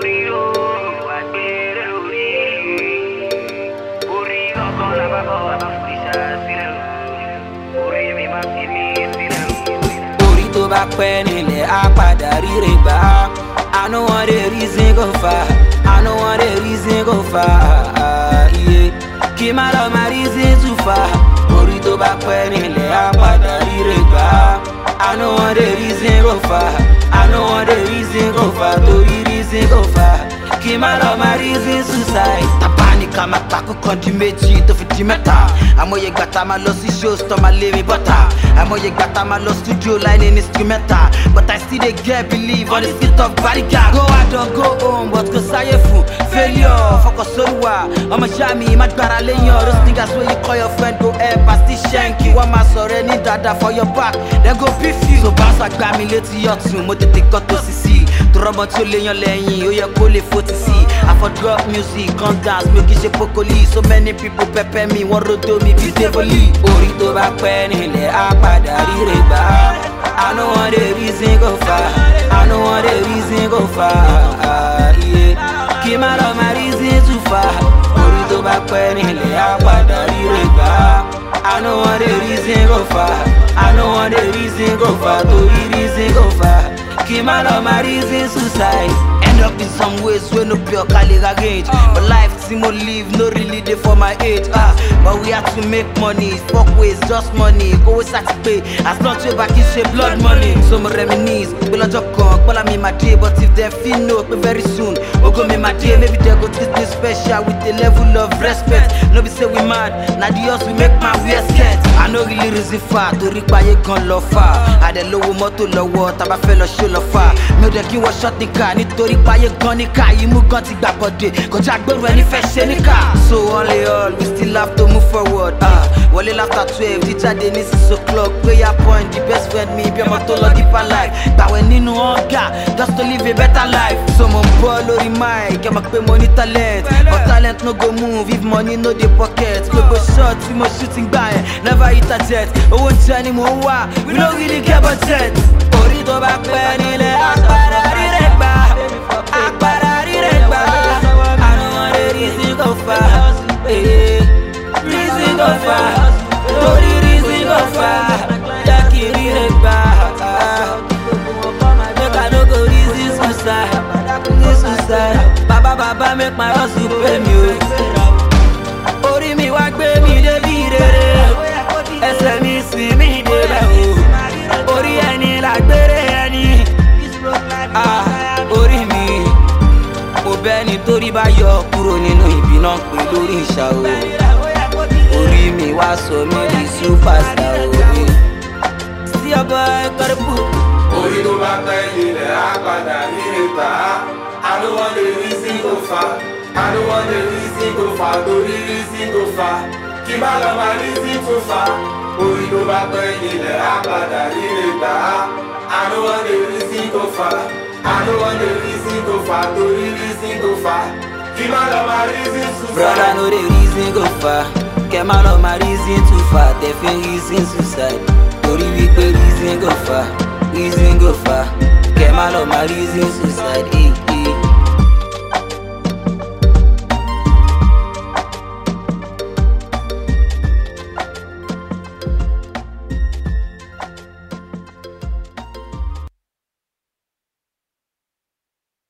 Back when ilẹ̀ á padà ríre gbà. I know what the reason go far. I know what the reason go far. Yeah. Kí má lọ má reason too far. Orí tó bá pẹ́ nílẹ̀ á padà ríre gbà. I know what the reason go far. I know what the reason go far. Torí reason go far. Kí má lọ má reason suicide. Ká máa takú kan di méjì tó fi di mẹ́ta. Àmọye ìgbà tá máa lọ sí shows tó máa lé mi bọ́tà. Àmọye ìgbà tá máa lọ studio line in instrumental. But I still dey get believe on the street of Bariga. Go out or go home but kò sáyé fún failure. Focus sóríwá ọmọ ṣáà mi má gbára léyàn. Those niggas wey you call your friend go help and still shank you. Wọ́n máa sọ̀rọ̀ ẹni dáadáa for your back then go beef you. So bounce àgbà mi létí ọ̀tún mo tètè kọ́ tó sì sí. Tọrọmọ tí ó léyàn lẹ́yìn ó yẹ kó lè fòtì sí. I for drop music, gun dance, mi ò kì í ṣe pokoli. So many people pepper me, wọ́n rodo mi bí devoli. Orí tó bá pẹ́ nílẹ̀ á padà ríre gbà. I know what the reason go far. I know what the reason go far. Yeah. Kí má lọ má reason too far. Orí tó bá pẹ́ nílẹ̀ á padà ríre gbà. I know what the reason go far. I know what the reason go far. Torí reason go far. Kí má lọ má reason suicide. End up in some ways wey no pure colleague arrange. But life Timo live no really dey for my age. But we have to make money, fuck ways, just money. Go we start to pay, as long as you back is blood money. So me reminisce, we lọ́jọ́ kan, call me my day. But if them feel no, very soon, we go me my day. Maybe they go treat me special with a level of respect. No be say we mad, na the us we make my weird skirt. I no really reason far, torí páyé gan lọ far. Adé lówó mọ́tò lọ́wọ́, tá bá fẹ́ lọ show lọ far. Mi ò dẹ̀ kí wọ́n shot nìkan, nítorí páyé gan ní ká. Ìmú gan ti gbà bọ̀dé, kọjá gbèrú ẹni fẹ́ ṣe ní ká. So all in all, we still have to move forward. Wọlé after 12, teacher dey ní 6 o'clock. Prayer point, the best friend mi bí ọmọ tó lọ deeper life. Gbàwẹ̀ nínú ọ̀gá, just to live a better life. So mo ń bọ́ lórí mic, ẹ mọ̀ pé mo ní talent. But talent no go move if money no dey pocket. Gbogbo shot tí mo shooting gbà yẹn, never hit a jet. Owó jẹ ni mo ń wá, we no really get budget. Orí tó bá pẹ́ nílẹ̀ àpárá rírẹ̀ gbà. Àpárá rírẹ̀ gbà. I don't want the reason go far. Reason go far. Torí reason go far. Jẹ́ kí rírẹ̀ gbà. Make I no go reason suicide. Suicide. Baba make my hustle pay me o. Orí mi wá gbé mi débi rere. Ẹsẹ̀ mi sì mí débẹ̀ o. Orí ẹni làgbére ẹni. Orí mi mo bẹ́ nítorí bá yọ kúrò nínú ibi náà pé lórí ìṣà o. Orí mi wá sọ mí di superstar o. Sí ọba ẹ̀kọ́ rẹ̀ bù. Orí tó bá pẹ́ nílẹ̀ á padà ríre gbà. I don't want the reason go far. I don't want the reason go far. Torí reason go far. Kí má lọ má reason too far. Orí tó bá pẹ́ nílẹ̀ á padà ríre gbà. I don't want the reason go far. I don't want the reason go far. Torí reason go far. Kí má lọ má reason too far. Brother no the reason go far. Kẹ́ má lọ má reason too far. Tẹ̀fín reason suicide. Torí wípé reason go far. Reason go far. Kẹ́ má lọ má reason suicide.